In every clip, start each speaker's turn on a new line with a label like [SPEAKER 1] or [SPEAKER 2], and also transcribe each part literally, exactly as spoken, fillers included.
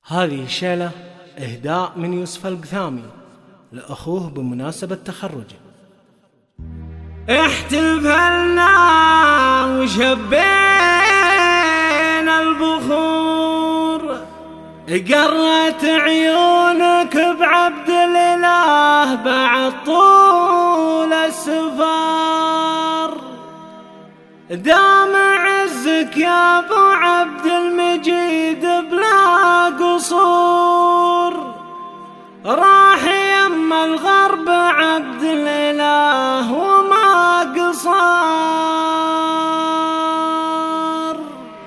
[SPEAKER 1] هذه الشيلة إهداء من يوسف القثامي لأخوه بمناسبة تخرجه.
[SPEAKER 2] احتفلنا وشبينا البخور، قرت عيونك بعبد الإله بعد طول السفر، دام عزك يا ابو عبد المجيد بلا قصور، راح يم الغرب عبد الإله وما قصر.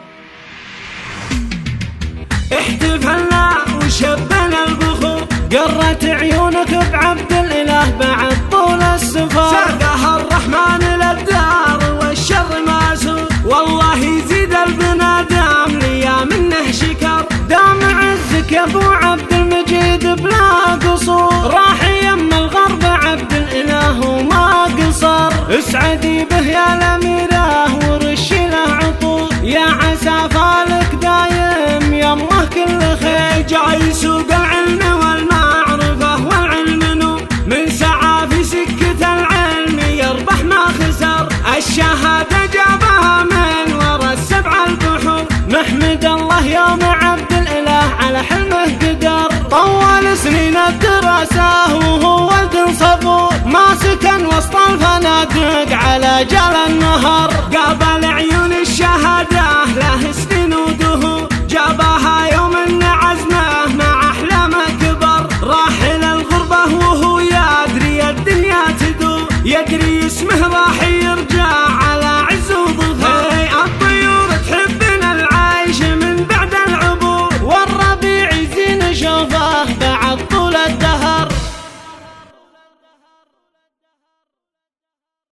[SPEAKER 2] احتفلنا وشبنا البخور، قرت عيونك بعبد الإله بعد طول السفر، ساقها الرحمن للدار والشر ما سود، والله يزيد البنادم ليا منه شكر، دام عزك يا ابو عبد المجيد بلا قصور، راح يم الغرب عبد الإله وما قصر، اسعدي به يا الأميرة ورشي له عطور، يا عسى فالك دايم يمه كل خير، جاي سوق العلم والمعرفة والعلم نور، من سعى في سكة العلم يربح ما خسر، الشهادة جابها من ورا السبع البحور، نحمد الله يوم عبد الإله على حلمه قدر، طول سنين الدراسة وهو ولد صبور، ما سكن وسط الفنادق على جال النهر، قابل